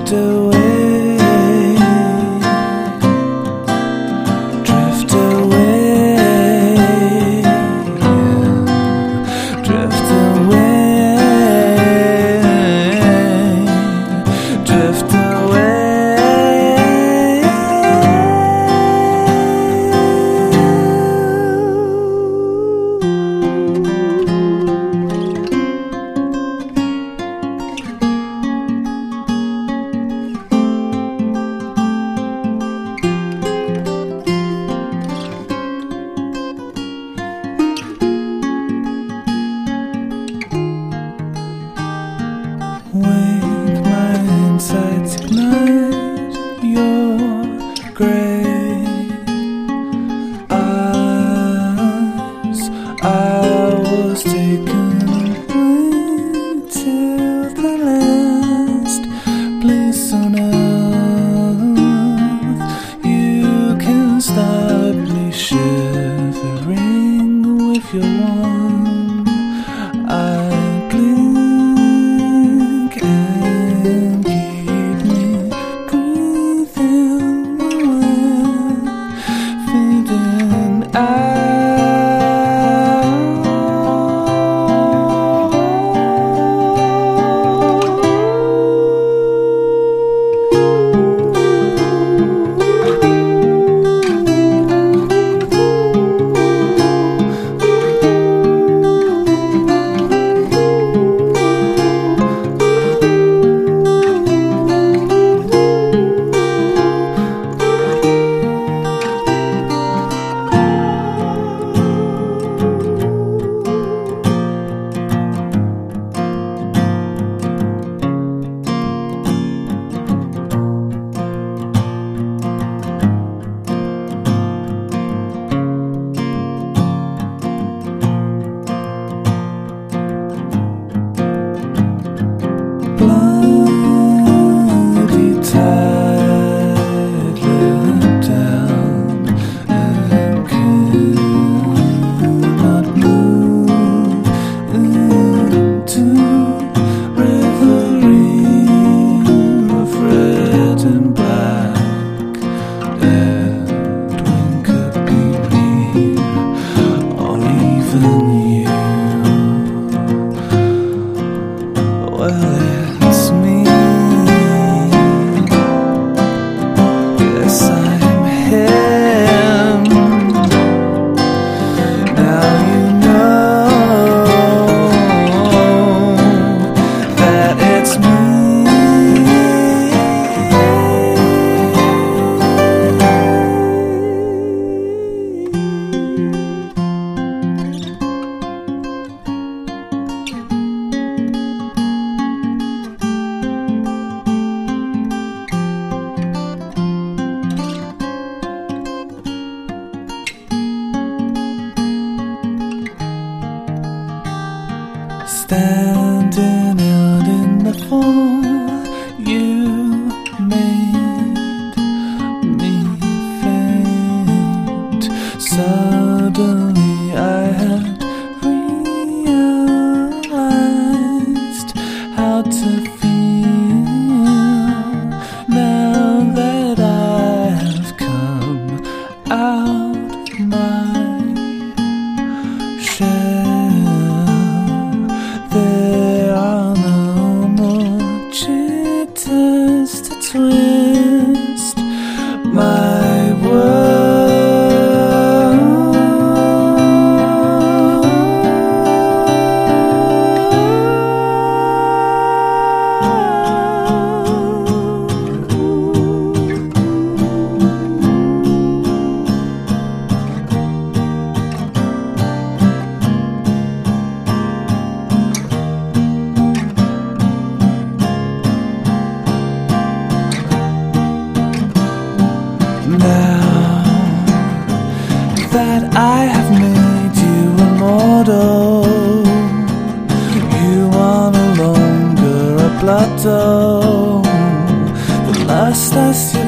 drift away, drift away, drift away, drift away. Wake my insides, ignite your great eyes. I was taken away till the last place on earth. You can start me shivering with your one eye blink and keep me breathing away, fading out. Bloody tide let down and cannot move into reverie of red and black. Edwin could be me or even you. Well, it's me. Yes, I'm him. Now you know that it's me. Standing out in the fall, you made me faint. Suddenly I had realized how to feel now that I have come out of my shell. There are no more jitters to twist my world. Now that I have made you immortal, you are no longer a blood doe. The lust as you